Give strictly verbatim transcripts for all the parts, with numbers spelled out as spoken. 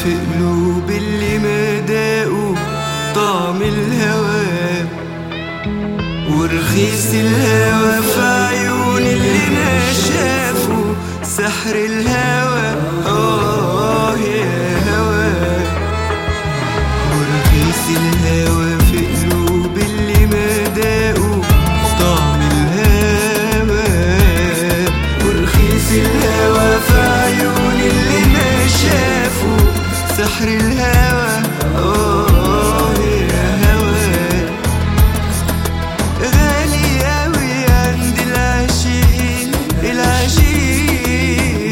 في قلوب اللي ما داقوا طعم الهوى، ورخيص الهوى في عيون اللي ما شافوا سحر الهوى. آه يا هوى، ورخيص الهوى في قلوب اللي ما داقوا طعم الهوى، ورخيص الهوى في عيون اللي ما شافوا سحر الهوى. آه يا هوى، غالي أوي عند العاشقين العاشقين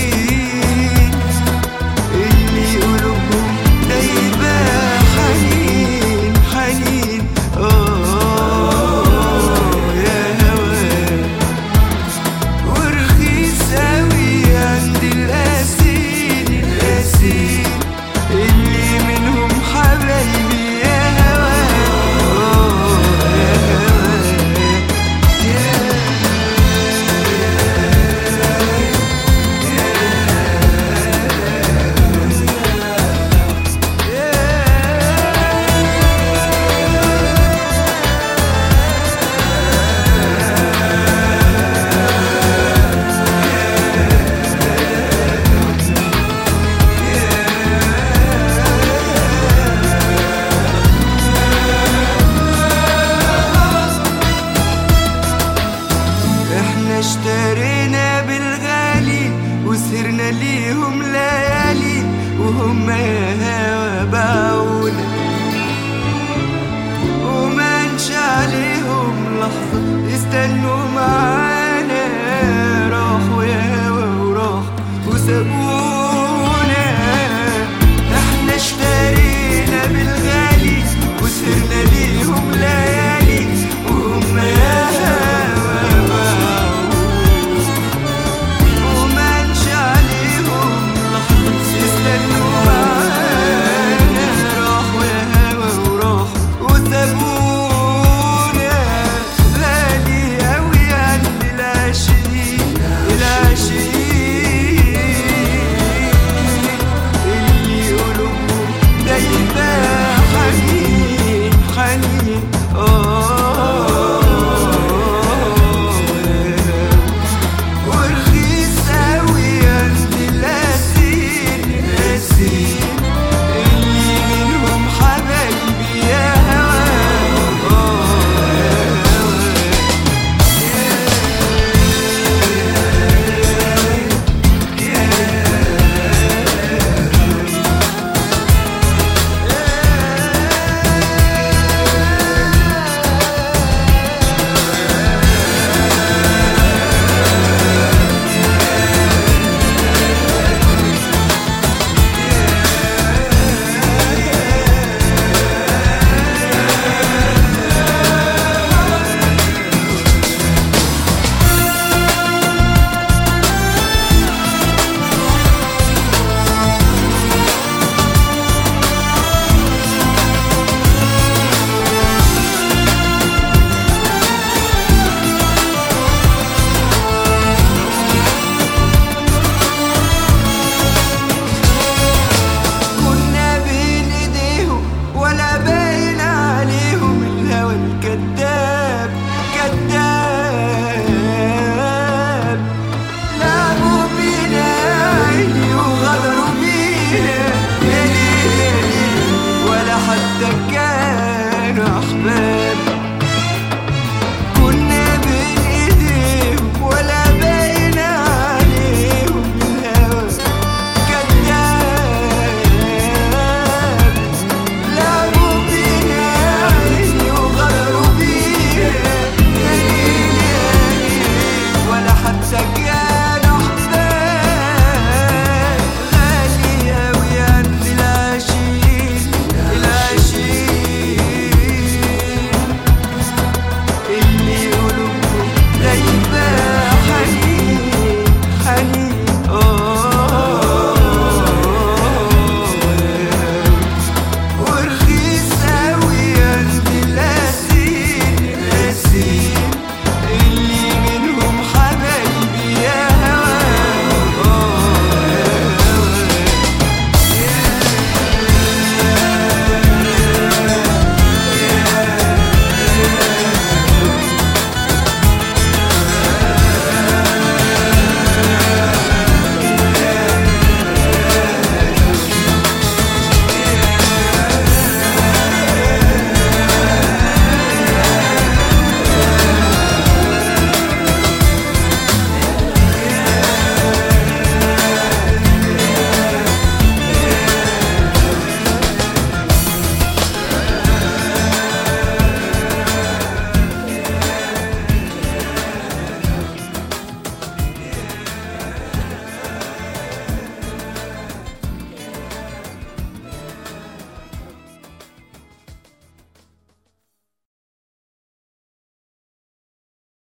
اللي قلوبهم دايبة حنين حنين. آه يا هوى، ورخيص أوي عند القاسين القاسين اللي منهم حبايبي يا هوى. آه يا هوى، احنا اشترينا بالغالي وسهرنا ليهم ليالي وهم